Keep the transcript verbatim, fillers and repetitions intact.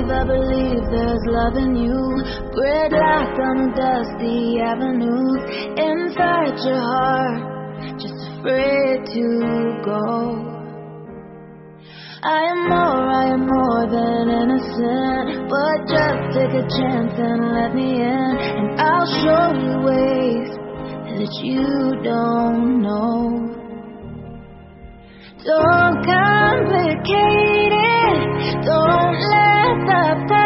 believe, I believe there's love in you. Red lights on the dusty avenues. Inside your heart, just afraid to go. I am more, I am more than innocent, but just take a chance and let me in, and I'll show you ways that you don't know. Don't complicate it, don't let the past